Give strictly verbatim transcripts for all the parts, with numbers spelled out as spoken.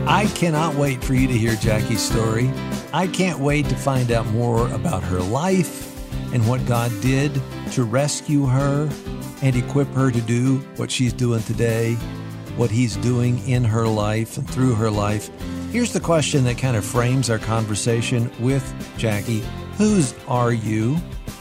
I cannot wait for you to hear Jackie's story. I can't wait to find out more about her life and what God did to rescue her and equip her to do what she's doing today, what He's doing in her life and through her life. Here's the question that kind of frames our conversation with Jackie. Whose are you?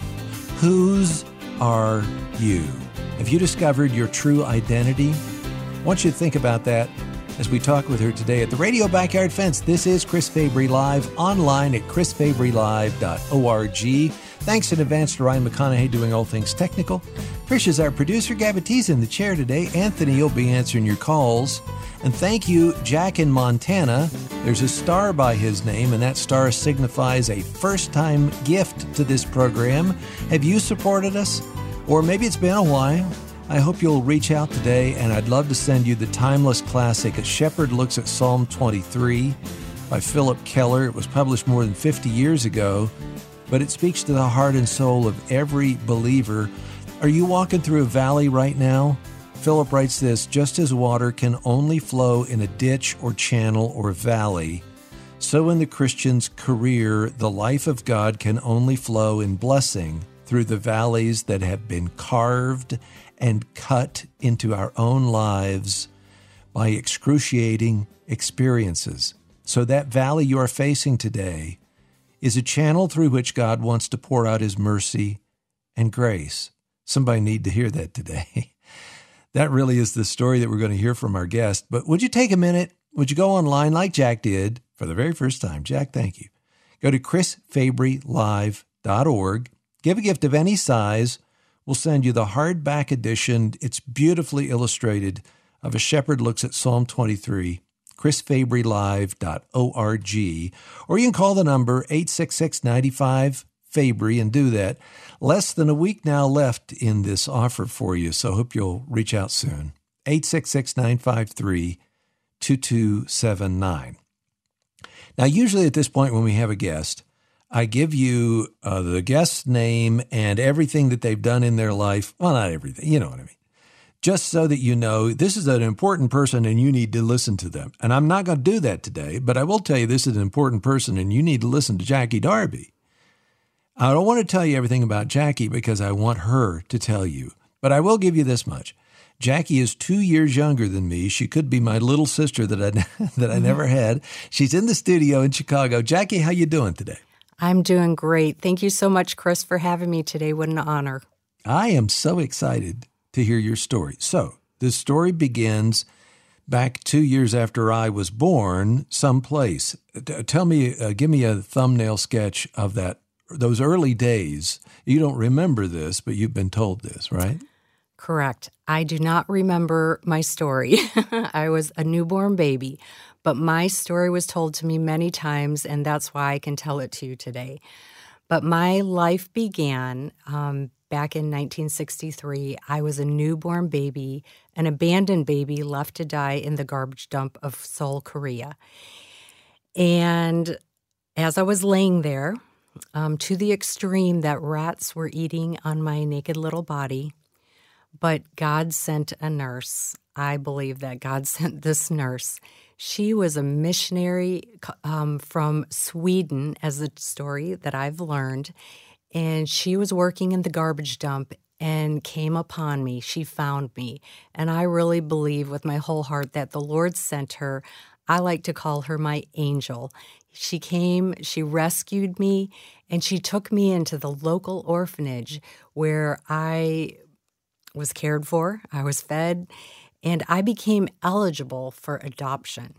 Whose are you? Have you discovered your true identity? I want you to think about that as we talk with her today at the Radio Backyard Fence. This is Chris Fabry Live, online at chris fabry live dot org. Thanks in advance to Ryan McConaughey doing all things technical. Trish is our producer. Gabby's in the chair today. Anthony will be answering your calls. And thank you, Jack in Montana. There's a star by his name, and that star signifies a first-time gift to this program. Have you supported us? Or maybe it's been a while. I hope you'll reach out today, and I'd love to send you the timeless classic, A Shepherd Looks at Psalm twenty-three by Philip Keller. It was published more than fifty years ago, but it speaks to the heart and soul of every believer. Are you walking through a valley right now? Philip writes this: just as water can only flow in a ditch or channel or valley, so in the Christian's career, the life of God can only flow in blessing through the valleys that have been carved and cut into our own lives by excruciating experiences. So that valley you are facing today is a channel through which God wants to pour out His mercy and grace. Somebody need to hear that today. That really is the story that we're going to hear from our guest. But would you take a minute? Would you go online like Jack did for the very first time? Jack, thank you. Go to chris fabry live dot org. Give a gift of any size. We'll send you the hardback edition. It's beautifully illustrated of A Shepherd Looks at Psalm twenty-three, chris fabry live dot org. Or you can call the number eight six six, nine five, Fabry and do that. Less than a week now left in this offer for you, so hope you'll reach out soon. eight six six, nine five three, two two seven nine. Now, usually at this point when we have a guest, I give you uh, the guest's name and everything that they've done in their life. Well, not everything, you know what I mean. Just so that you know this is an important person and you need to listen to them. And I'm not going to do that today, but I will tell you this is an important person and you need to listen to Jackie Darby. I don't want to tell you everything about Jackie because I want her to tell you. But I will give you this much. Jackie is two years younger than me. She could be my little sister that I, that I never had. She's in the studio in Chicago. Jackie, how you doing today? I'm doing great. Thank you so much, Chris, for having me today. What an honor. I am so excited to hear your story. So the story begins back two years after I was born, someplace. Tell me, uh, give me a thumbnail sketch of that, those early days. You don't remember this, but you've been told this, right? Correct. I do not remember my story. I was a newborn baby. But my story was told to me many times, and that's why I can tell it to you today. But my life began um, back in nineteen sixty-three. I was a newborn baby, an abandoned baby left to die in the garbage dump of Seoul, Korea. And as I was laying there, um, to the extreme that rats were eating on my naked little body, but God sent a nurse. I believe that God sent this nurse. She was a missionary um, from Sweden, as the story that I've learned, and she was working in the garbage dump and came upon me. She found me, and I really believe with my whole heart that the Lord sent her. I like to call her my angel. She came, she rescued me, and she took me into the local orphanage where I was cared for, I was fed, and I became eligible for adoption.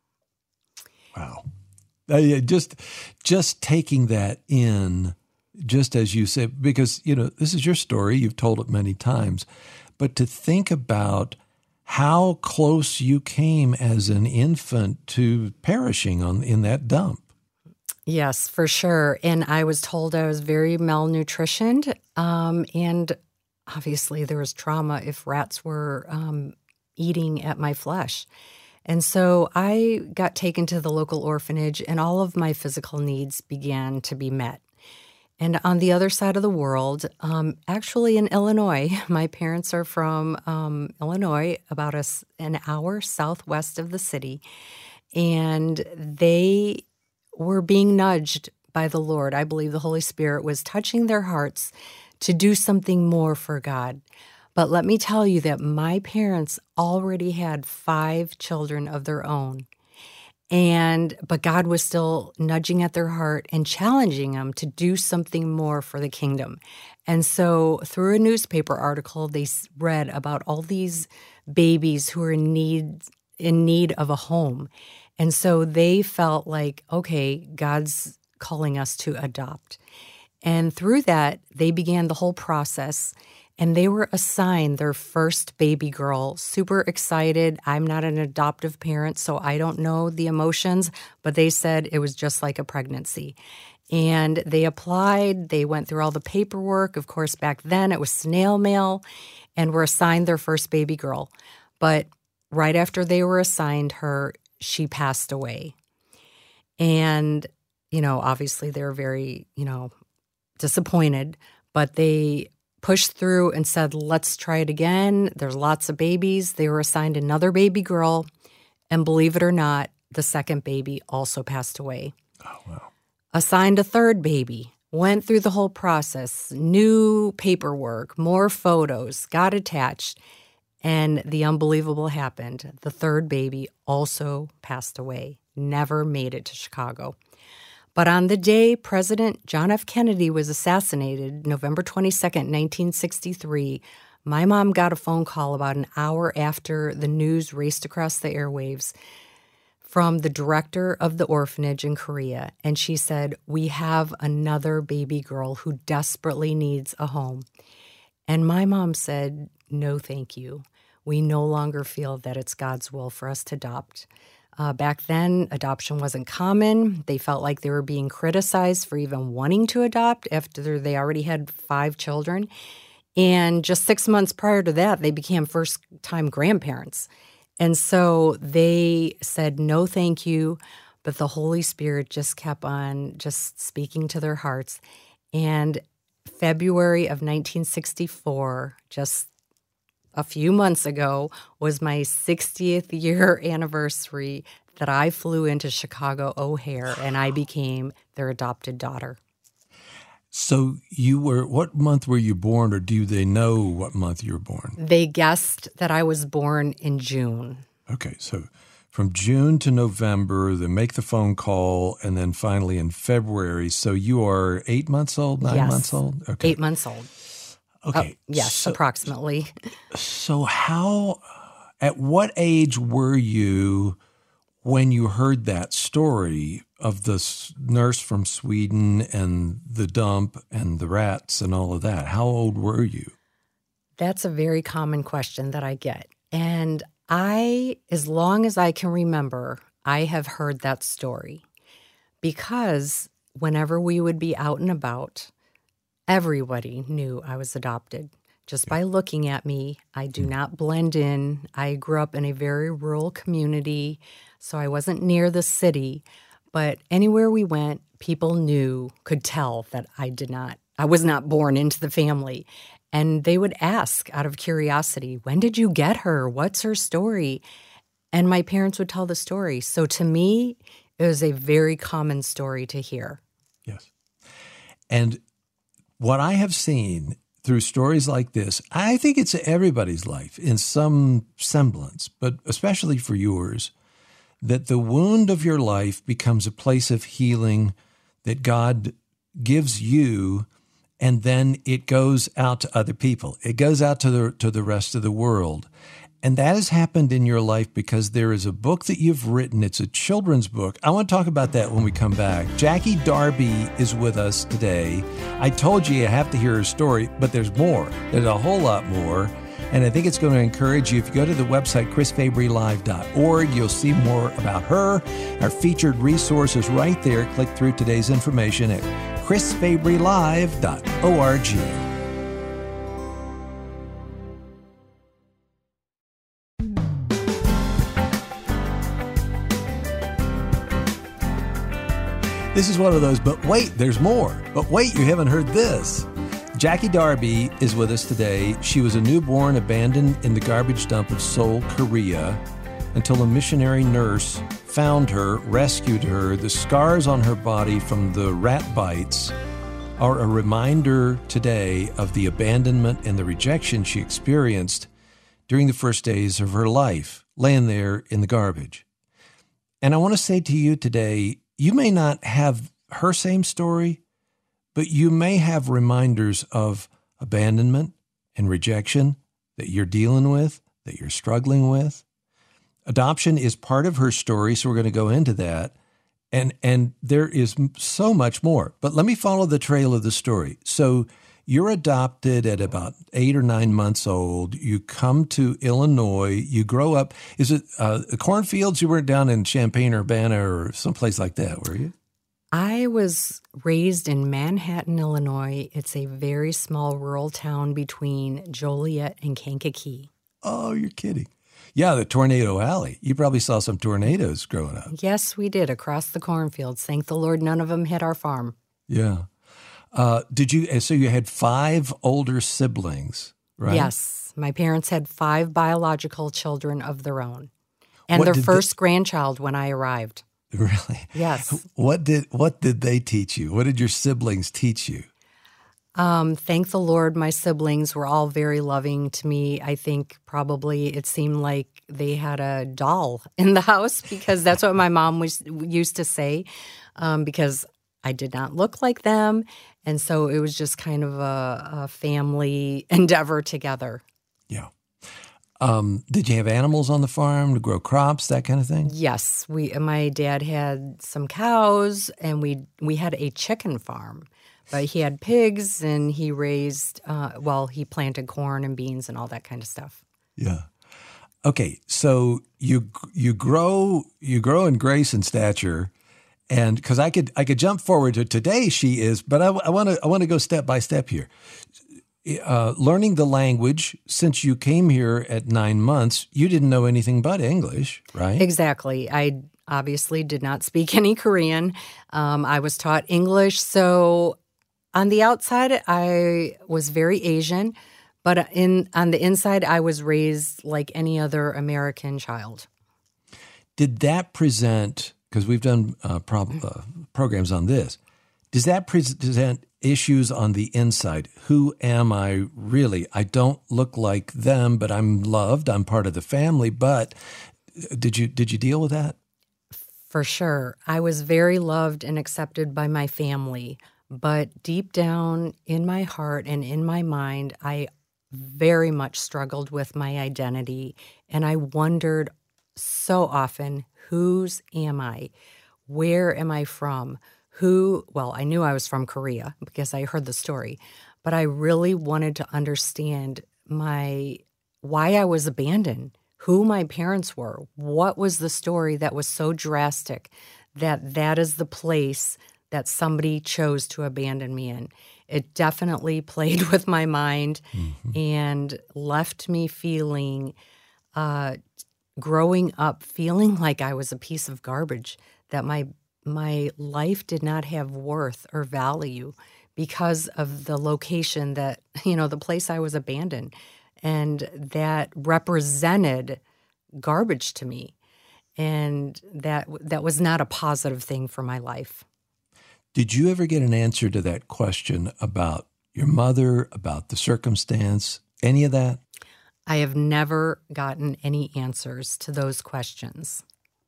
Wow. Uh, just just taking that in, just as you said, because, you know, this is your story. You've told it many times. But to think about how close you came as an infant to perishing on in that dump. Yes, for sure. And I was told I was very malnutritioned, um, and obviously there was trauma if rats were um, eating at my flesh. And so I got taken to the local orphanage, and all of my physical needs began to be met. And on the other side of the world, um, actually in Illinois, my parents are from um, Illinois, about a, an hour southwest of the city. and they were being nudged by the Lord. I believe the Holy Spirit was touching their hearts to do something more for God. But let me tell you that my parents already had five children of their own. And but God was still nudging at their heart and challenging them to do something more for the kingdom. And so through a newspaper article, they read about all these babies who are in need in need of a home. And so they felt like, okay, God's calling us to adopt. And through that, they began the whole process. And they were assigned their first baby girl, super excited. I'm not an adoptive parent, so I don't know the emotions, but they said it was just like a pregnancy. And they applied, they went through all the paperwork. Of course, back then it was snail mail, and were assigned their first baby girl. But right after they were assigned her, she passed away. And, you know, obviously they were very, you know, disappointed, but they pushed through and said, let's try it again. There's lots of babies. They were assigned another baby girl, and believe it or not, the second baby also passed away. Oh, wow. Assigned a third baby, went through the whole process, new paperwork, more photos, got attached, and the unbelievable happened. The third baby also passed away, never made it to Chicago. But on the day President John F. Kennedy was assassinated, November twenty-second, nineteen sixty-three, my mom got a phone call about an hour after the news raced across the airwaves from the director of the orphanage in Korea. And she said, we have another baby girl who desperately needs a home. And my mom said, no, thank you. We no longer feel that it's God's will for us to adopt. Uh, back then, adoption wasn't common. They felt like they were being criticized for even wanting to adopt after they already had five children. And just six months prior to that, they became first-time grandparents. And so they said, no, thank you. But the Holy Spirit just kept on just speaking to their hearts. And February of nineteen sixty-four, just a few months ago, was my sixtieth year anniversary that I flew into Chicago O'Hare, and I became their adopted daughter. So you were, what month were you born, or do they know what month you were born? They guessed that I was born in June. Okay, so from June to November, they make the phone call, and then finally in February. So you are eight months old, nine yes, months old? Okay. Eight months old. Okay. Uh, yes, so, approximately. So how, at what age were you when you heard that story of the nurse from Sweden and the dump and the rats and all of that? How old were you? That's a very common question that I get. And I, as long as I can remember, I have heard that story, because whenever we would be out and about, everybody knew I was adopted. Just by looking at me, I do not blend in. I grew up in a very rural community, so I wasn't near the city. But anywhere we went, people knew, could tell that I did not, I was not born into the family. And they would ask out of curiosity, when did you get her? What's her story? And my parents would tell the story. So to me, it was a very common story to hear. Yes. And what I have seen through stories like this, I think it's everybody's life in some semblance, but especially for yours, that the wound of your life becomes a place of healing that God gives you, and then it goes out to other people. It goes out to the to the rest of the world. And that has happened in your life because there is a book that you've written. It's a children's book. I want to talk about that when we come back. Jackie Darby is with us today. I told you you have to hear her story, but there's more. There's a whole lot more. And I think it's going to encourage you. If you go to the website, chris fabry live dot org, you'll see more about her. Our featured resources right there. Click through today's information at chris fabry live dot org. This is one of those, but wait, there's more. But wait, you haven't heard this. Jackie Darby is with us today. She was a newborn abandoned in the garbage dump of Seoul, Korea, until a missionary nurse found her, rescued her. The scars on her body from the rat bites are a reminder today of the abandonment and the rejection she experienced during the first days of her life, laying there in the garbage. And I want to say to you today, you may not have her same story, but you may have reminders of abandonment and rejection that you're dealing with, that you're struggling with. Adoption is part of her story, so we're going to go into that. And and there is so much more. But let me follow the trail of the story. So you're adopted at about eight or nine months old. You come to Illinois. You grow up. Is it uh, cornfields? You weren't down in Champaign-Urbana or someplace like that, were you? I was raised in Manhattan, Illinois. It's a very small rural town between Joliet and Kankakee. Oh, you're kidding. Yeah, the Tornado Alley. You probably saw some tornadoes growing up. Yes, we did, across the cornfields. Thank the Lord none of them hit our farm. Yeah. Uh, did you? So you had five older siblings, right? Yes. My parents had five biological children of their own. And What their did first they- grandchild when I arrived. Really? Yes. What did What did they teach you? What did your siblings teach you? Um, thank the Lord, my siblings were all very loving to me. I think probably it seemed like they had a doll in the house, because that's what my mom was used to say, um, because I did not look like them. And so it was just kind of a, a family endeavor together. Yeah. Um, did you have animals on the farm to grow crops, that kind of thing? Yes, we. My dad had some cows, and we we had a chicken farm. But he had pigs, and he raised, uh, well, he planted corn and beans and all that kind of stuff. Yeah. Okay, so you you grow you grow in grace and stature, and because I could I could jump forward to today she is, but I want to I want to go step by step here. Uh, learning the language, since you came here at nine months, you didn't know anything but English, right? Exactly. I obviously did not speak any Korean. Um, I was taught English, so on the outside, I was very Asian, but in on the inside, I was raised like any other American child. Did that present, because we've done uh, pro- uh, programs on this, does that present issues on the inside? Who am I really? I don't look like them, but I'm loved. I'm part of the family. But did you did you deal with that? For sure. I was very loved and accepted by my family. But deep down in my heart and in my mind, I very much struggled with my identity. And I wondered so often, whose am I? Where am I from? Who, well, I knew I was from Korea because I heard the story, but I really wanted to understand my, why I was abandoned, who my parents were, what was the story that was so drastic that that is the place that somebody chose to abandon me in. It definitely played with my mind mm-hmm. and left me feeling, uh, growing up, feeling like I was a piece of garbage, that my my life did not have worth or value because of the location that, you know, the place I was abandoned. And that represented garbage to me. And that that was not a positive thing for my life. Did you ever get an answer to that question about your mother, about the circumstance, any of that? I have never gotten any answers to those questions.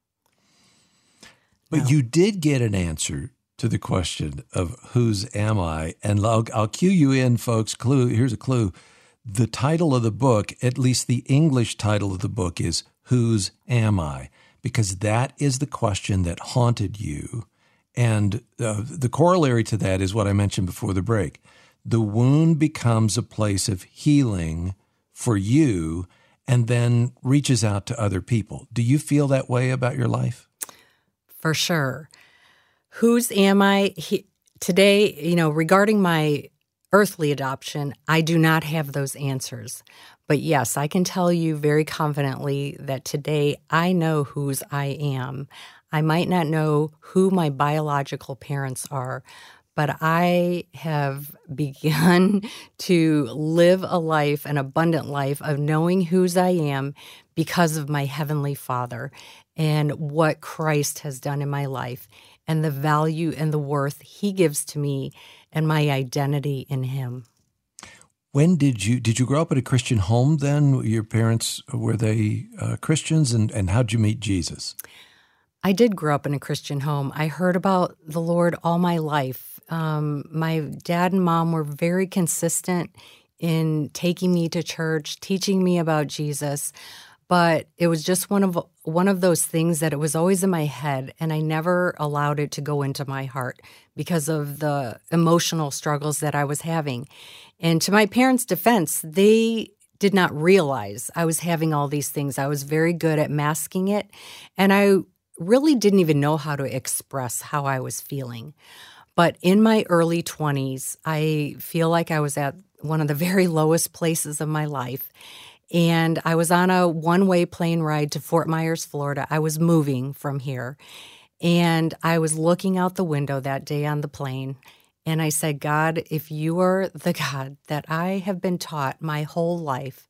But No. you did get an answer to the question of whose am I? And I'll, I'll cue you in, folks. Clue. Here's a clue. The title of the book, at least the English title of the book, is Whose Am I? Because that is the question that haunted you. And uh, the corollary to that is what I mentioned before the break. The wound becomes a place of healing for you and then reaches out to other people. Do you feel that way about your life? For sure. Whose am I? He, today, you know, regarding my earthly adoption, I do not have those answers. But yes, I can tell you very confidently that today I know whose I am. I might not know who my biological parents are, but I have begun to live a life, an abundant life of knowing whose I am because of my Heavenly Father and what Christ has done in my life and the value and the worth He gives to me and my identity in Him. When did you, did you grow up in a Christian home then? Your parents, were they uh, Christians, and, and how'd you meet Jesus? I did grow up in a Christian home. I heard about the Lord all my life. Um, my dad and mom were very consistent in taking me to church, teaching me about Jesus, but it was just one of one of those things that it was always in my head, and I never allowed it to go into my heart because of the emotional struggles that I was having. And to my parents' defense, they did not realize I was having all these things. I was very good at masking it, and I really didn't even know how to express how I was feeling. But in my early twenties, I feel like I was at one of the very lowest places of my life. And I was on a one-way plane ride to Fort Myers, Florida. I was moving from here. And I was looking out the window that day on the plane. And I said, God, if you are the God that I have been taught my whole life,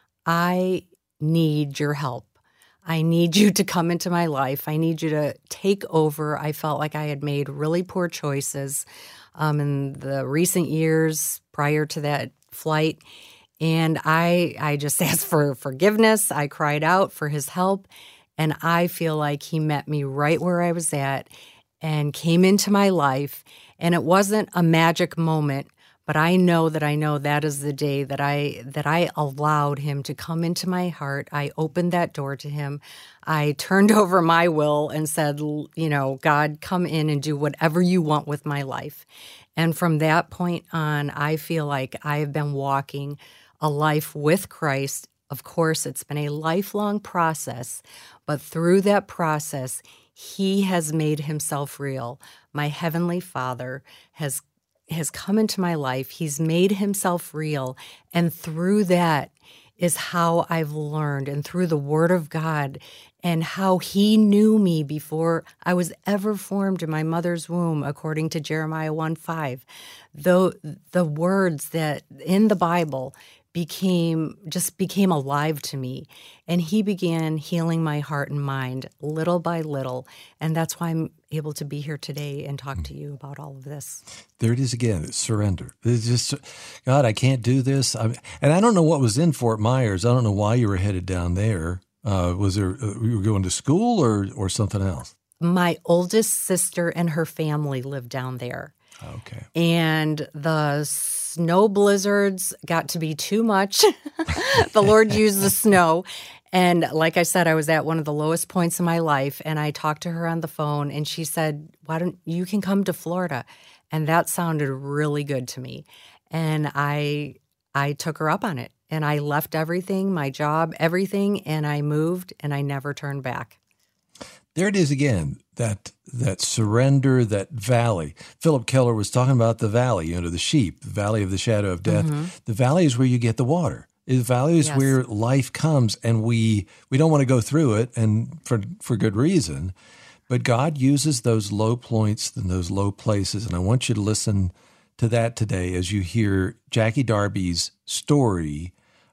I need your help. I need you to come into my life. I need you to take over. I felt like I had made really poor choices um, in the recent years prior to that flight. And I, I just asked for forgiveness. I cried out for his help. And I feel like he met me right where I was at and came into my life. And it wasn't a magic moment, but I know that I know that is the day that I that I allowed him to come into my heart. I opened that door to him. I turned over my will and said, you know, God, come in and do whatever you want with my life. And from that point on, I feel like I have been walking a life with Christ. Of course, it's been a lifelong process, but through that process, He has made Himself real. My Heavenly Father has has come into my life. He's made Himself real. And through that is how I've learned, and through the Word of God, and how He knew me before I was ever formed in my mother's womb, according to Jeremiah one five. Though the words that in the Bible became just became alive to me, and He began healing my heart and mind little by little, and that's why I'm able to be here today and talk to you about all of this. There it is again. It's surrender. It's just, God, I can't do this. I, and I don't know what was in Fort Myers. I don't know why you were headed down there. Uh, was there uh, you were going to school or or something else? My oldest sister and her family lived down there. Okay. And the snow blizzards got to be too much. The Lord used the snow. And like I said, I was at one of the lowest points in my life, and I talked to her on the phone, and she said, why don't you can come to Florida? And that sounded really good to me. And I I took her up on it, and I left everything, my job, everything, and I moved, and I never turned back. There it is again, that that surrender, that valley. Philip Keller was talking about the valley, you know, the sheep, the valley of the shadow of death. Mm-hmm. The valley is where you get the water. The valley is yes. where life comes, and we we don't want to go through it, and for for good reason. But God uses those low points and those low places, and I want you to listen to that today as you hear Jackie Darby's story.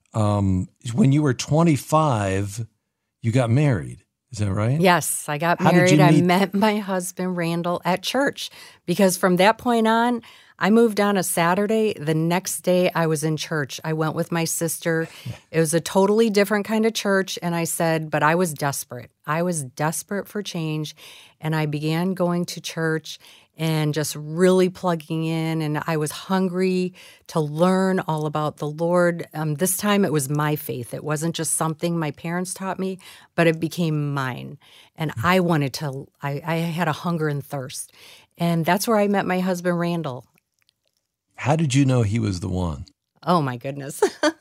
Um, when you were twenty-five, you got married. Is that right? Yes, I got married. I met my husband, Randall, at church, because from that point on, I moved on a Saturday. The next day, I was in church. I went with my sister. It was a totally different kind of church, and I said, but I was desperate. I was desperate for change, and I began going to church and just really plugging in, and I was hungry to learn all about the Lord. Um, this time it was my faith. It wasn't just something my parents taught me, but it became mine. And I wanted to, I, I had a hunger and thirst. And that's where I met my husband, Randall. How did you know he was the one? Oh, my goodness.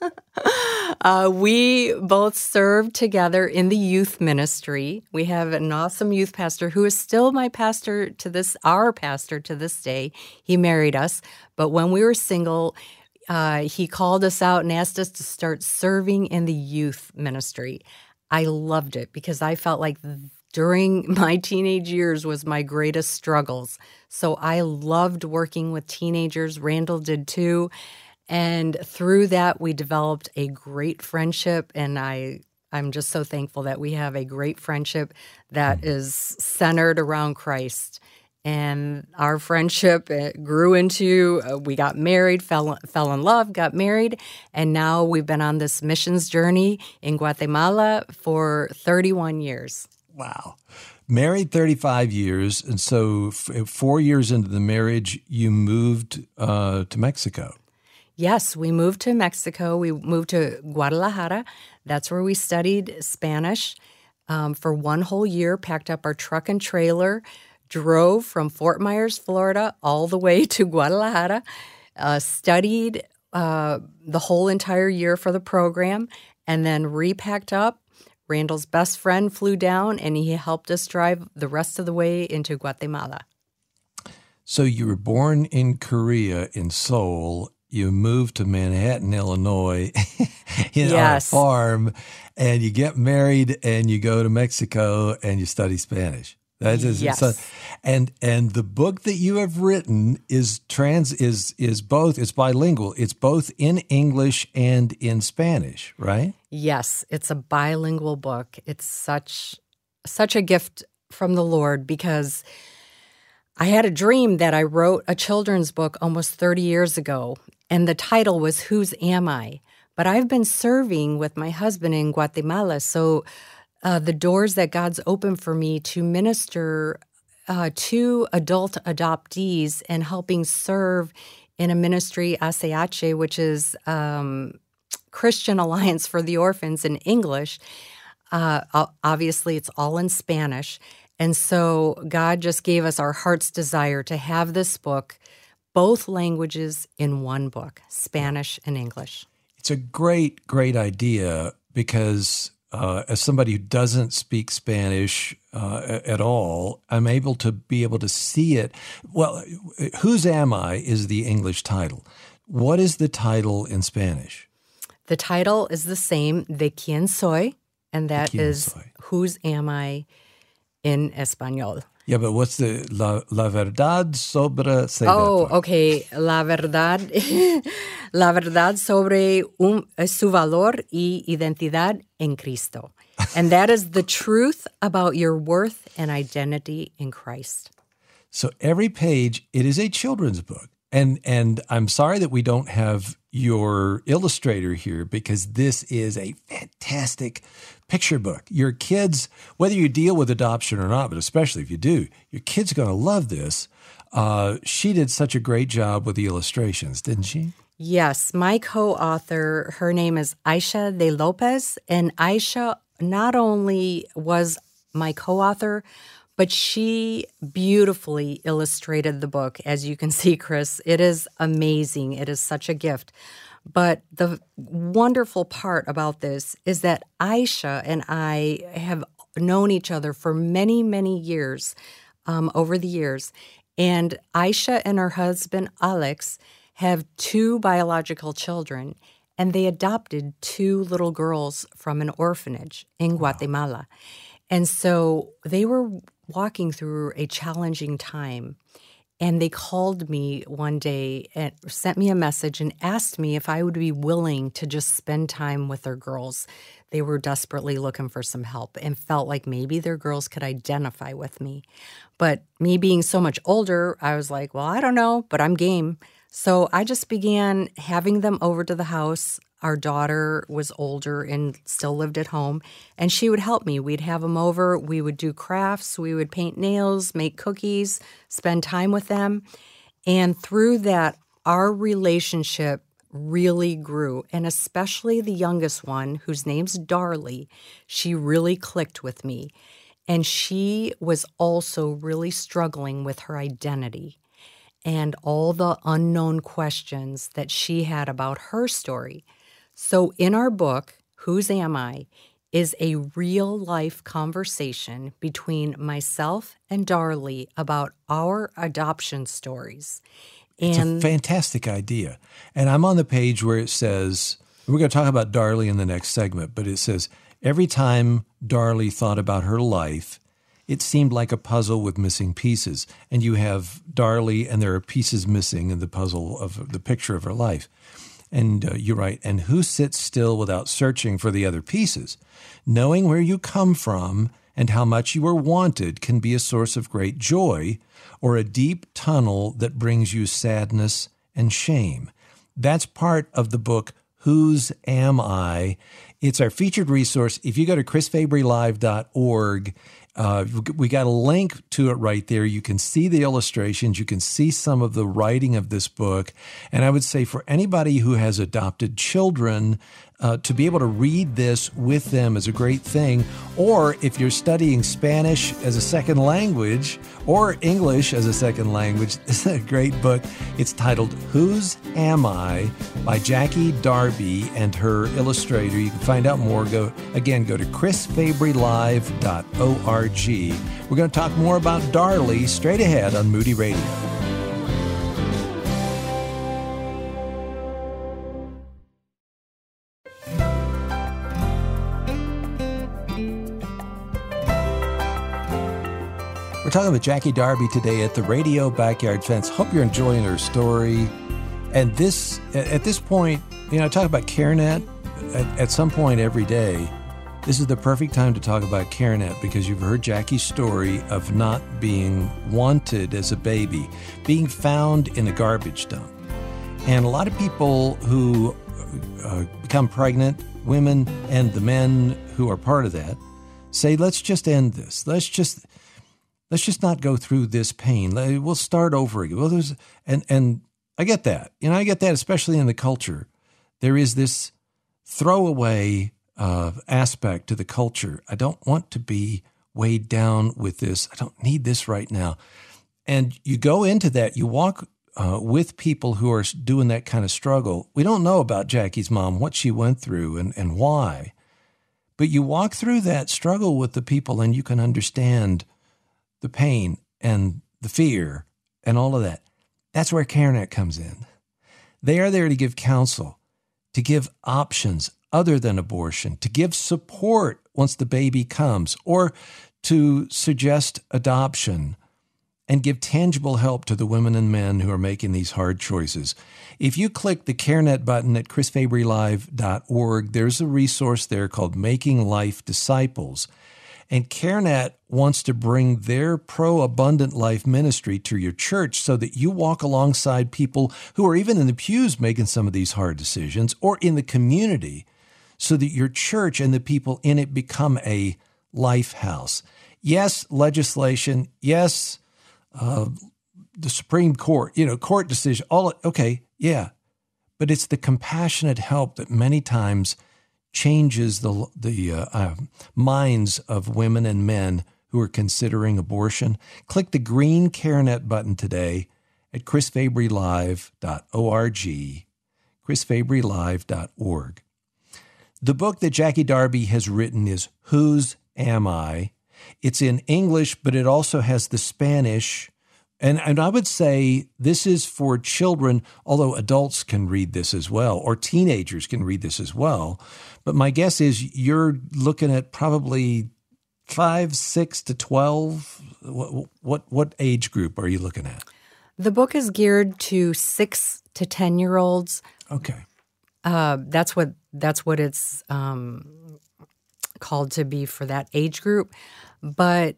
uh, we both served together in the youth ministry. We have an awesome youth pastor who is still my pastor to this, our pastor to this day. He married us. But when we were single, uh, he called us out and asked us to start serving in the youth ministry. I loved it because I felt like during my teenage years was my greatest struggles. So I loved working with teenagers. Randall did too. And through that, we developed a great friendship. And I, I'm just so thankful that we have a great friendship that mm-hmm. is centered around Christ. And our friendship grew into, uh, we got married, fell, fell in love, got married, and now we've been on this missions journey in Guatemala for thirty-one years. Wow. Married thirty-five years, and so f- four years into the marriage, you moved uh, to Mexico. Yes, we moved to Mexico. We moved to Guadalajara. That's where we studied Spanish um, for one whole year, packed up our truck and trailer, drove from Fort Myers, Florida, all the way to Guadalajara, uh, studied uh, the whole entire year for the program, and then repacked up. Randall's best friend flew down, and he helped us drive the rest of the way into Guatemala. So you were born in Korea, in Seoul. You moved to Manhattan, Illinois, in yes. on a farm, and you get married, and you go to Mexico, and you study Spanish. That is, yes. so, and and the book that you have written is trans is is both. It's bilingual. It's both in English and in Spanish, right? Yes, it's a bilingual book. It's such such a gift from the Lord, because I had a dream that I wrote a children's book almost thirty years ago, and the title was "Whose Am I?" But I've been serving with my husband in Guatemala, so Uh, the doors that God's opened for me to minister uh, to adult adoptees and helping serve in a ministry, A C H, which is um, Christian Alliance for the Orphans in English. Uh, obviously, it's all in Spanish. And so God just gave us our heart's desire to have this book, both languages in one book, Spanish and English. It's a great, great idea, because Uh, as somebody who doesn't speak Spanish uh, at all, I'm able to be able to see it. Well, Whose Am I is the English title. What is the title in Spanish? The title is the same, De Quién Soy, and that is soy. Whose Am I in Español. Yeah, but what's the La, la Verdad sobre... Say oh, that okay. La verdad, la verdad sobre un, su valor y identidad en Cristo. And that is the truth about your worth and identity in Christ. So every page, it is a children's book. And and I'm sorry that we don't have your illustrator here, because this is a fantastic picture book. Your kids, whether you deal with adoption or not, but especially if you do, your kids are going to love this. Uh, she did such a great job with the illustrations, didn't she? Yes. My co-author, her name is Aisha de Lopez, and Aisha not only was my co-author, but she beautifully illustrated the book. As you can see, Chris, it is amazing. It is such a gift. But the wonderful part about this is that Aisha and I have known each other for many, many years, um, over the years. And Aisha and her husband, Alex, have two biological children, and they adopted two little girls from an orphanage in Guatemala. Wow. And so they were walking through a challenging time, and they called me one day and sent me a message and asked me if I would be willing to just spend time with their girls. They were desperately looking for some help and felt like maybe their girls could identify with me. But me being so much older, I was like, well, I don't know, but I'm game. So I just began having them over to the house. Our daughter was older and still lived at home, and she would help me. We'd have them over. We would do crafts. We would paint nails, make cookies, spend time with them. And through that, our relationship really grew, and especially the youngest one, whose name's Darlie, she really clicked with me. And she was also really struggling with her identity and all the unknown questions that she had about her story. So in our book, Whose Am I?, is a real-life conversation between myself and Darlie about our adoption stories. And it's a fantastic idea. And I'm on the page where it says, we're going to talk about Darlie in the next segment, but it says, every time Darlie thought about her life, it seemed like a puzzle with missing pieces. And you have Darlie, and there are pieces missing in the puzzle of the picture of her life. And uh, you're right. And who sits still without searching for the other pieces? Knowing where you come from and how much you are wanted can be a source of great joy, or a deep tunnel that brings you sadness and shame. That's part of the book, Whose Am I? It's our featured resource. If you go to chris fabry live dot org, uh, we got a link to it right there. You can see the illustrations. You can see some of the writing of this book. And I would say for anybody who has adopted children, uh, to be able to read this with them is a great thing. Or if you're studying Spanish as a second language or English as a second language, this is a great book. It's titled Whose Am I? By Jackie Darby and her illustrator. You can find out more. Go again, go to chris fabry live dot org. We're going to talk more about Darlie straight ahead on Moody Radio. We're talking with Jackie Darby today at the Radio Backyard Fence. Hope you're enjoying her story. And this, at this point, you know, I talk about CareNet at, at some point every day. This is the perfect time to talk about CareNet because you've heard Jackie's story of not being wanted as a baby, being found in a garbage dump. And a lot of people who uh, become pregnant, women and the men who are part of that, say, let's just end this. Let's just let's just not go through this pain. We'll start over again. Well, there's and and I get that. You know, I get that, especially in the culture. There is this throwaway Uh, aspect to the culture. I don't want to be weighed down with this. I don't need this right now. And you go into that, you walk uh, with people who are doing that kind of struggle. We don't know about Jackie's mom, what she went through and, and why. But you walk through that struggle with the people and you can understand the pain and the fear and all of that. That's where CareNet comes in. They are there to give counsel, to give options other than abortion, to give support once the baby comes, or to suggest adoption and give tangible help to the women and men who are making these hard choices. If you click the CareNet button at chris fabry live dot org, there's a resource there called Making Life Disciples. And CareNet wants to bring their pro-abundant life ministry to your church so that you walk alongside people who are even in the pews making some of these hard decisions, or in the community, so that your church and the people in it become a life house. Yes, legislation. Yes, uh, the Supreme Court, you know, court decision. All okay, yeah, but it's the compassionate help that many times changes the the uh, uh, minds of women and men who are considering abortion. Click the green CareNet button today at chris fabry live dot org, chris fabry live dot org. The book that Jackie Darby has written is Whose Am I? It's in English, but it also has the Spanish. And, and I would say this is for children, although adults can read this as well, or teenagers can read this as well. But my guess is you're looking at probably five, six to twelve. What, what, what age group are you looking at? The book is geared to six to ten-year-olds. Okay. Uh, that's what that's what it's um, called to be for that age group. But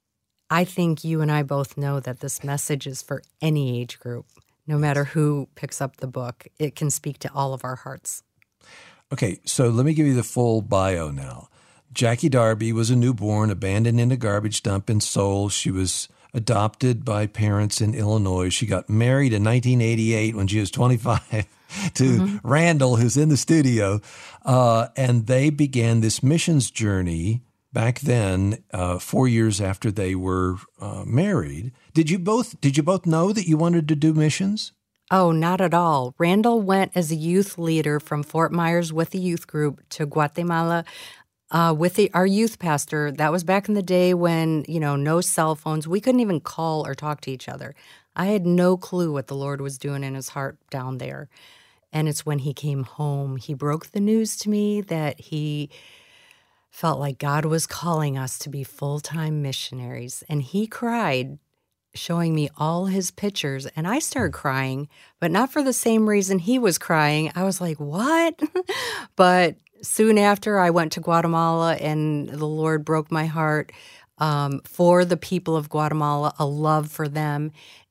I think you and I both know that this message is for any age group, no matter who picks up the book. It can speak to all of our hearts. Okay, so let me give you the full bio now. Jackie Darby was a newborn abandoned in a garbage dump in Seoul. She was adopted by parents in Illinois. She got married in nineteen eighty-eight when she was twenty-five to mm-hmm. Randall, who's in the studio. Uh, and they began this missions journey back then, uh, four years after they were uh, married. Did you both did you both know that you wanted to do missions? Oh, not at all. Randall went as a youth leader from Fort Myers with a youth group to Guatemala uh, with the, our youth pastor. That was back in the day when, you know, no cell phones. We couldn't even call or talk to each other. I had no clue what the Lord was doing in his heart down there. And it's when he came home, he broke the news to me that he felt like God was calling us to be full-time missionaries. And he cried, showing me all his pictures. And I started crying, but not for the same reason he was crying. I was like, what? But soon after, I went to Guatemala, and the Lord broke my heart um, for the people of Guatemala, a love for them.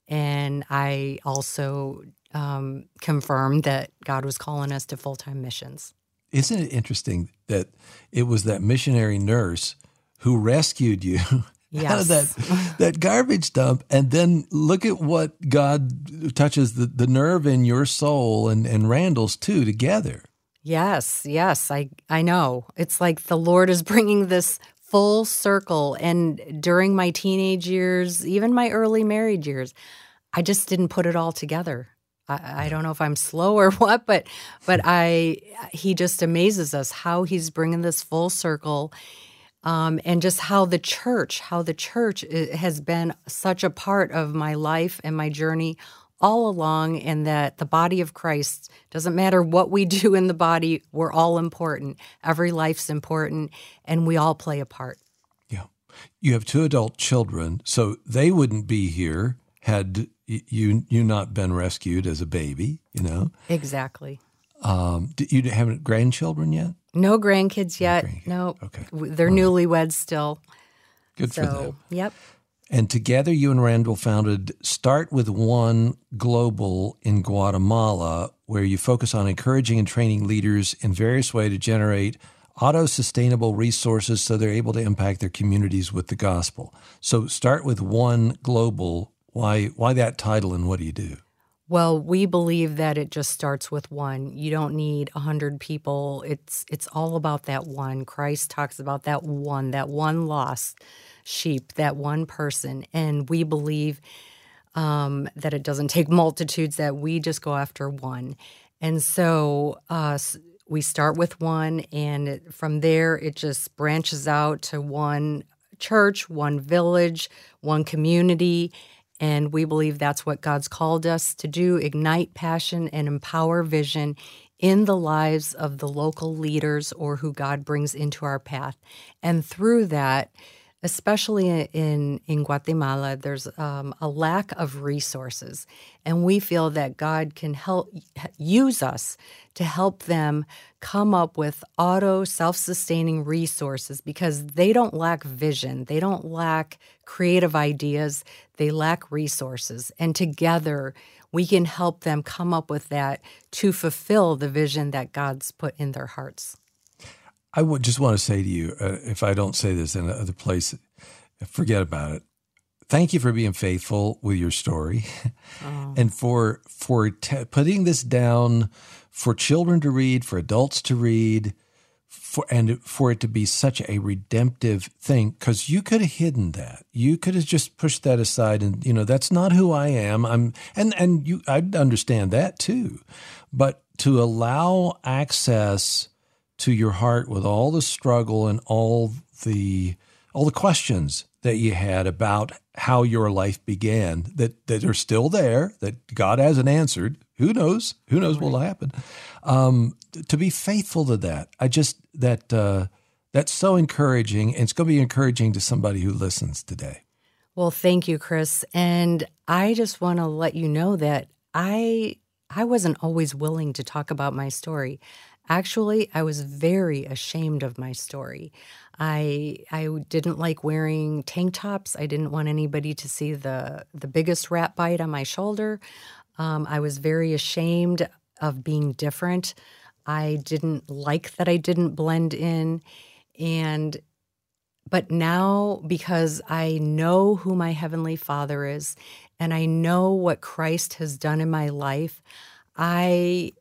And I also um, confirmed that God was calling us to full-time missions. Isn't it interesting that it was that missionary nurse who rescued you yes. out of that, that garbage dump? And then look at what God touches the, the nerve in your soul and, and Randall's too together. Yes, yes, I, I know. It's like the Lord is bringing this full circle. And during my teenage years, even my early married years, I just didn't put it all together. I, I don't know if I'm slow or what, but but I he just amazes us how he's bringing this full circle, um, and just how the church, how the church has been such a part of my life and my journey all along, and that the body of Christ, doesn't matter what we do in the body, we're all important. Every life's important, and we all play a part. Yeah. You have two adult children, so they wouldn't be here had you you not been rescued as a baby, you know? Exactly. Um, you haven't grandchildren yet? No grandkids yet. No. Grandkids. Okay. They're oh. newlyweds still. Good so, for them. Yep. And together you and Randall founded Start With One Global in Guatemala, where you focus on encouraging and training leaders in various ways to generate auto-sustainable resources so they're able to impact their communities with the gospel. So Start With One Global, why why that title and what do you do? Well, we believe that it just starts with one. You don't need a hundred people. It's it's all about that one. Christ talks about that one, that one lost sheep, that one person. And we believe um, that it doesn't take multitudes, that we just go after one. And so uh, we start with one, and it, from there it just branches out to one church, one village, one community. And we believe that's what God's called us to do, ignite passion and empower vision in the lives of the local leaders or who God brings into our path. And through that, especially in, in Guatemala, there's um, a lack of resources. And we feel that God can help use us to help them come up with auto self-sustaining resources, because they don't lack vision. They don't lack creative ideas. They lack resources. And together, we can help them come up with that to fulfill the vision that God's put in their hearts. I would just want to say to you, uh, if I don't say this in another place, forget about it. Thank you for being faithful with your story, oh. and for for te- putting this down for children to read, for adults to read, for and for it to be such a redemptive thing. Because you could have hidden that, you could have just pushed that aside, and you know that's not who I am. I'm, and and you, I understand that too, but to allow access to your heart with all the struggle and all the all the questions that you had about how your life began, that, that are still there, that God hasn't answered. Who knows? Who knows what will happen? Um, to be faithful to that, I just that uh, that's so encouraging, and it's going to be encouraging to somebody who listens today. Well, thank you, Chris, and I just want to let you know that I I wasn't always willing to talk about my story. Actually, I was very ashamed of my story. I I didn't like wearing tank tops. I didn't want anybody to see the, the biggest rat bite on my shoulder. Um, I was very ashamed of being different. I didn't like that I didn't blend in. And but now, because I know who my Heavenly Father is, and I know what Christ has done in my life, I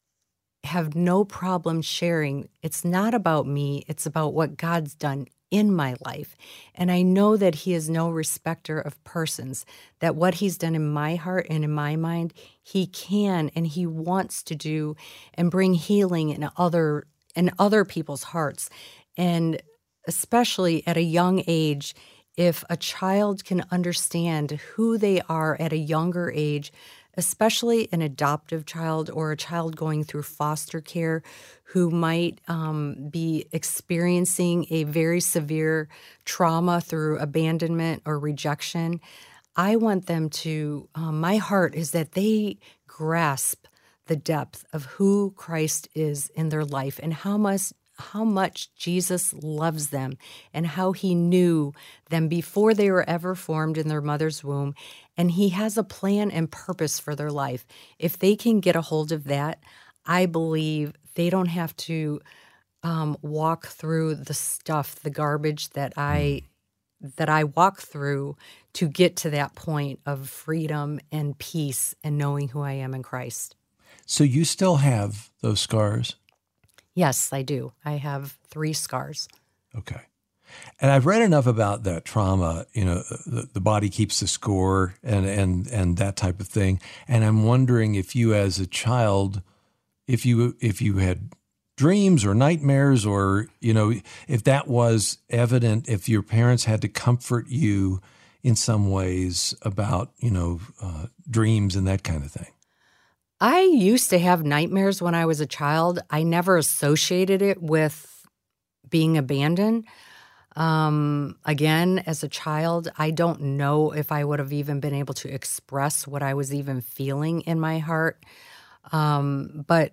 have no problem sharing. It's not about me. It's about what God's done in my life. And I know that he is no respecter of persons, that what he's done in my heart and in my mind, he can and he wants to do and bring healing in other in other people's hearts. And especially at a young age, if a child can understand who they are at a younger age, especially an adoptive child or a child going through foster care who might um, be experiencing a very severe trauma through abandonment or rejection. I want them to, um, my heart is that they grasp the depth of who Christ is in their life and how much how much Jesus loves them and how he knew them before they were ever formed in their mother's womb. And he has a plan and purpose for their life. If they can get a hold of that, I believe they don't have to um, walk through the stuff, the garbage that I that I walk through to get to that point of freedom and peace and knowing who I am in Christ. So you still have those scars? Yes, I do. I have three scars. Okay. And I've read enough about that trauma, you know, the, the body keeps the score and, and, and that type of thing. And I'm wondering if you as a child, if you if you had dreams or nightmares or, you know, if that was evident, if your parents had to comfort you in some ways about, you know, uh, dreams and that kind of thing. I used to have nightmares when I was a child. I never associated it with being abandoned. Um, again, as a child, I don't know if I would have even been able to express what I was even feeling in my heart. Um, but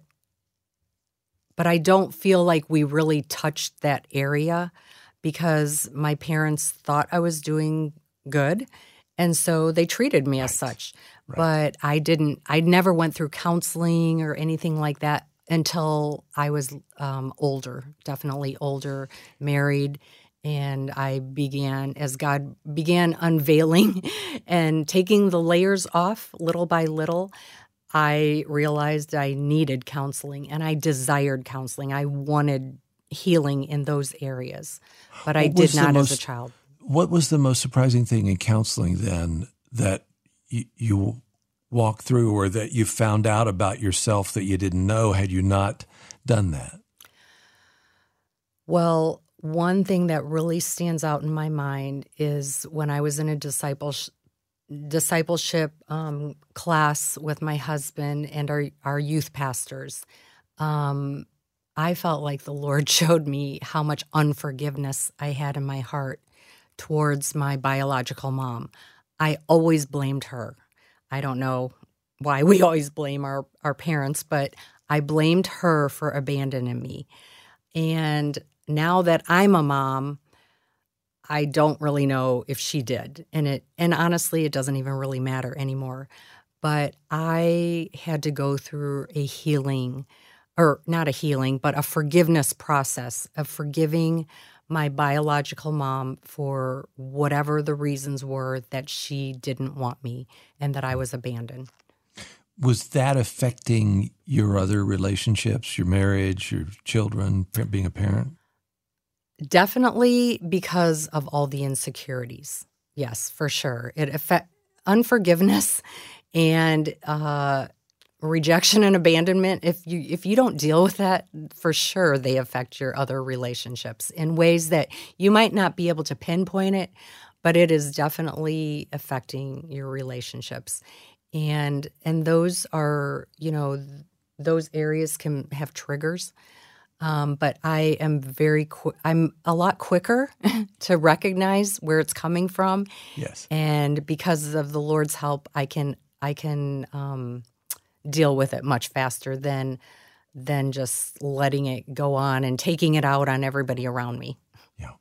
but I don't feel like we really touched that area because my parents thought I was doing good. And so they treated me as Right. such. Right. But I didn't, I never went through counseling or anything like that until I was um, older, definitely older, married. And I began, as God began unveiling and taking the layers off little by little, I realized I needed counseling and I desired counseling. I wanted healing in those areas, but I What was did the not as a most- child. What was the most surprising thing in counseling then that you, you walked through or that you found out about yourself that you didn't know had you not done that? Well, one thing that really stands out in my mind is when I was in a discipleship discipleship um, class with my husband and our, our youth pastors. Um, I felt like the Lord showed me how much unforgiveness I had in my heart towards my biological mom. I always blamed her. I don't know why we always blame our, our parents, but I blamed her for abandoning me. And now that I'm a mom, I don't really know if she did. And it and honestly, it doesn't even really matter anymore. But I had to go through a healing, or not a healing, but a forgiveness process of forgiving my biological mom for whatever the reasons were that she didn't want me and that I was abandoned. Was that affecting your other relationships, your marriage, your children, being a parent? Definitely because of all the insecurities. Yes, for sure. It affect unforgiveness and uh, rejection and abandonment. If you if you don't deal with that, for sure they affect your other relationships in ways that you might not be able to pinpoint it, but it is definitely affecting your relationships. And and those are, you know, those areas can have triggers. Um, but I am very, qu- I'm a lot quicker to recognize where it's coming from. Yes. And because of the Lord's help, I can, I can um, deal with it much faster than, than just letting it go on and taking it out on everybody around me. Yeah.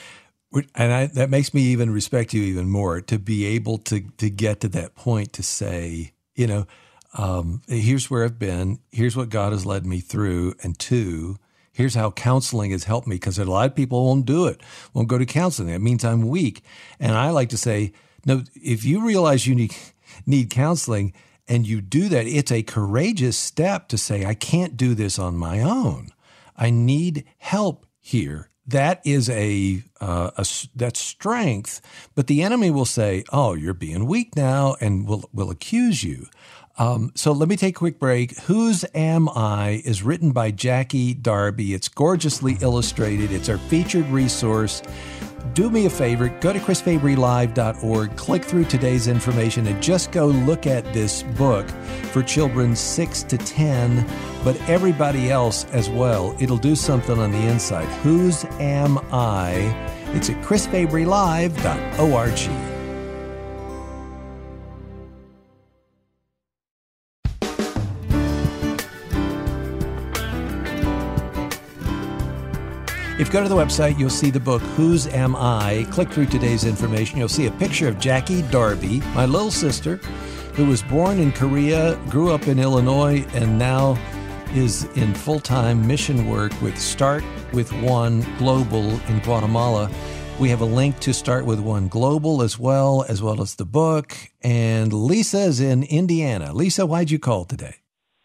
And I, that makes me even respect you even more to be able to, to get to that point to say, you know, um, here's where I've been, here's what God has led me through, and two, here's how counseling has helped me, because a lot of people won't do it, won't go to counseling. It means I'm weak. And I like to say, no, if you realize you need, need counseling and you do that, it's a courageous step to say, I can't do this on my own. I need help here. That is a, uh, a that's strength. But the enemy will say, oh, you're being weak now, and will will accuse you. Um, so let me take a quick break. Whose Am I is written by Jackie Darby. It's gorgeously illustrated. It's our featured resource. do me a favor, go to chris fabry live dot org, click through today's information, and just go look at this book for children six to ten, but everybody else as well. It'll do something on the inside. Whose Am I? It's at chris fabry live dot org. If you go to the website, you'll see the book, Whose Am I? Click through today's information. You'll see a picture of Jackie Darby, my little sister, who was born in Korea, grew up in Illinois, and now is in full-time mission work with Start With One Global in Guatemala. We have a link to Start With One Global as well, as well as the book. And Lisa is in Indiana. Lisa, why'd you call today?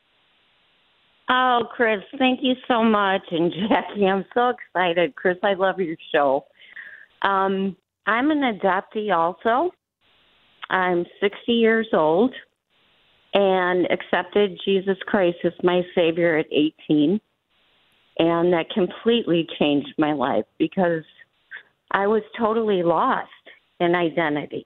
Oh, Chris, thank you so much. And Jackie, I'm so excited. Chris, I love your show. Um, I'm an adoptee also. I'm sixty years old and accepted Jesus Christ as my Savior at eighteen. And that completely changed my life because I was totally lost in identity.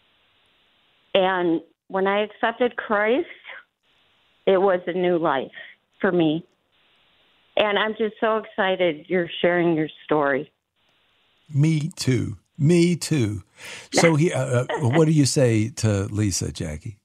And when I accepted Christ, it was a new life for me. And I'm just so excited you're sharing your story. Me too. Me too. So he, uh, what do you say to Lisa, Jackie?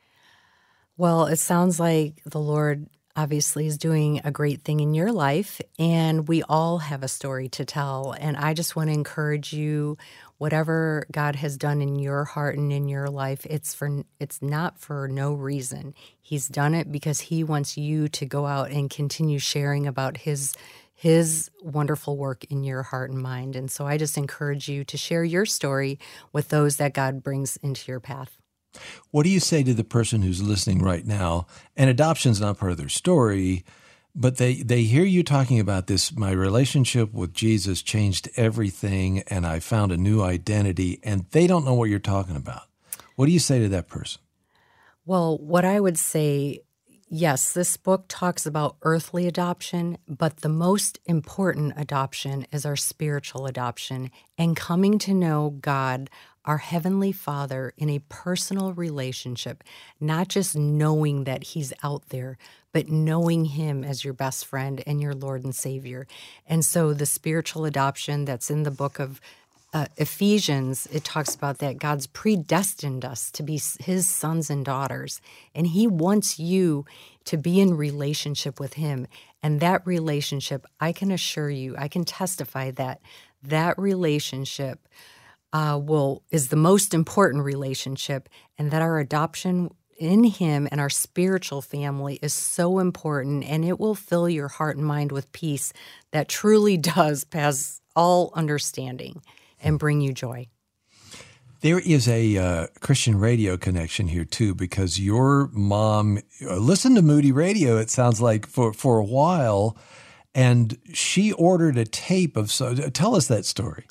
Well, it sounds like the Lord obviously is doing a great thing in your life, and we all have a story to tell. And I just want to encourage you, whatever God has done in your heart and in your life, it's for it's not for no reason. He's done it because he wants you to go out and continue sharing about his his wonderful work in your heart and mind. And so I just encourage you to share your story with those that God brings into your path. What do you say to the person who's listening right now, and adoption's not part of their story, but they, they hear you talking about this, my relationship with Jesus changed everything, and I found a new identity, and they don't know what you're talking about. What do you say to that person? Well, what I would say, yes, this book talks about earthly adoption, but the most important adoption is our spiritual adoption and coming to know God, our Heavenly Father, in a personal relationship, not just knowing that He's out there, but knowing Him as your best friend and your Lord and Savior. And so the spiritual adoption that's in the book of uh, Ephesians, it talks about that God's predestined us to be His sons and daughters, and He wants you to be in relationship with Him. And that relationship, I can assure you, I can testify that that relationship Uh, will is the most important relationship, and that our adoption in Him and our spiritual family is so important, and it will fill your heart and mind with peace that truly does pass all understanding and bring you joy. There is a uh, Christian radio connection here, too, because your mom uh, listened to Moody Radio, it sounds like, for, for a while, and she ordered a tape of, so tell us that story.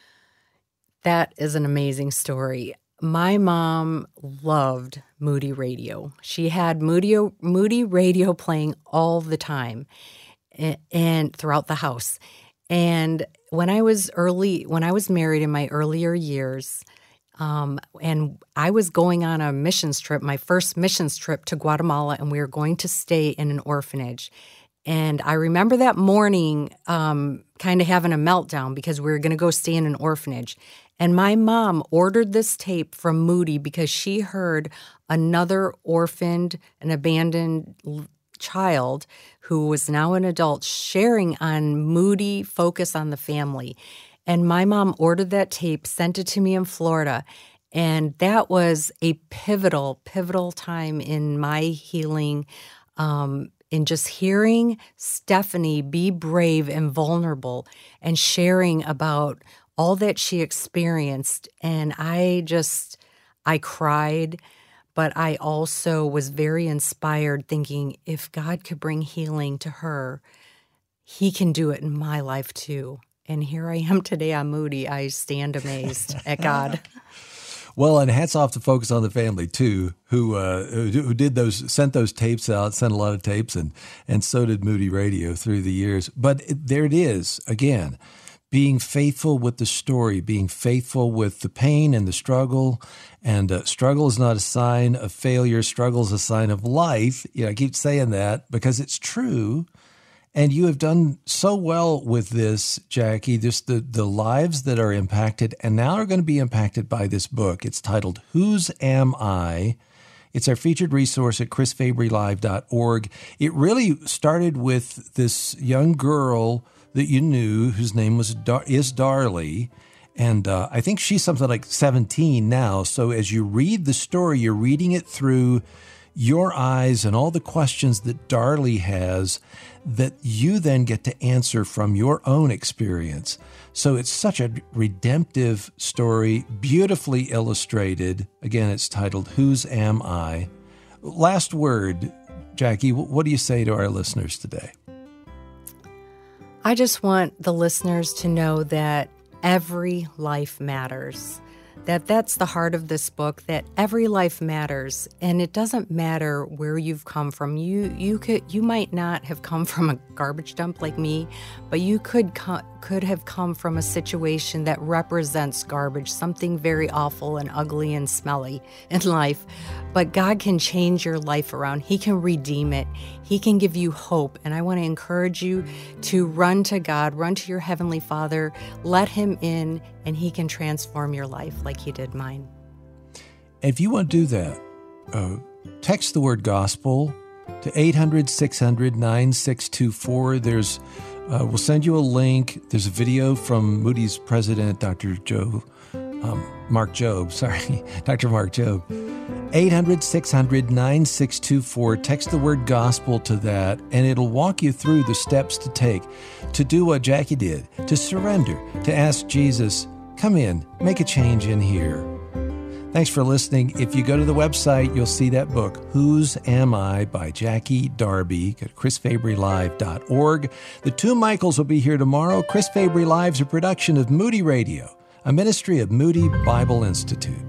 That is an amazing story. My mom loved Moody Radio. She had Moody, Moody Radio playing all the time and, and throughout the house. And when I was early, when I was married in my earlier years, um, and I was going on a missions trip, my first missions trip to Guatemala, and we were going to stay in an orphanage. And I remember that morning um, kind of having a meltdown because we were going to go stay in an orphanage. And my mom ordered this tape from Moody because she heard another orphaned and abandoned child who was now an adult sharing on Moody Focus on the Family. And my mom ordered that tape, sent it to me in Florida. And that was a pivotal, pivotal time in my healing, um, in just hearing Stephanie be brave and vulnerable and sharing about all that she experienced. And I just, I cried, but I also was very inspired thinking if God could bring healing to her, He can do it in my life too. And here I am today on Moody. I stand amazed at God. Well, and hats off to Focus on the Family too, who uh, who did those, sent those tapes out, sent a lot of tapes, and and so did Moody Radio through the years. But it, there it is again. being faithful with the story, being faithful with the pain and the struggle. And uh, struggle is not a sign of failure. Struggle is a sign of life. You know, I keep saying that because it's true. And you have done so well with this, Jackie, just the, the lives that are impacted and now are going to be impacted by this book. It's titled, Whose Am I? It's our featured resource at chris fabry live dot org. It really started with this young girl that you knew whose name was Dar- is Darlie. And uh, I think she's something like seventeen now. So as you read the story, you're reading it through your eyes and all the questions that Darlie has that you then get to answer from your own experience. So it's such a redemptive story, beautifully illustrated. Again, it's titled, Whose Am I? Last word, Jackie, what do you say to our listeners today? I just want the listeners to know that every life matters. That that's the heart of this book, that every life matters, and it doesn't matter where you've come from. You you could you might not have come from a garbage dump like me, but you could co- could have come from a situation that represents garbage, something very awful and ugly and smelly in life. But God can change your life around. He can redeem it. He can give you hope. And I want to encourage you to run to God, run to your Heavenly Father, let Him in, and He can transform your life like He did mine. If you want to do that, uh, text the word gospel to eight hundred, six hundred, nine six two four. There's, uh, we'll send you a link. There's a video from Moody's president, Doctor Joe, um, Mark Jobe, sorry, Doctor Mark Jobe. eight hundred, six hundred, nine six two four. Text the word gospel to that, and it'll walk you through the steps to take to do what Jackie did, to surrender, to ask Jesus, come in, make a change in here. Thanks for listening. If you go to the website, you'll see that book, Whose Am I? By Jackie Darby. Go to chris fabry live dot org. The two Michaels will be here tomorrow. Chris Fabry Live's a production of Moody Radio, a ministry of Moody Bible Institute.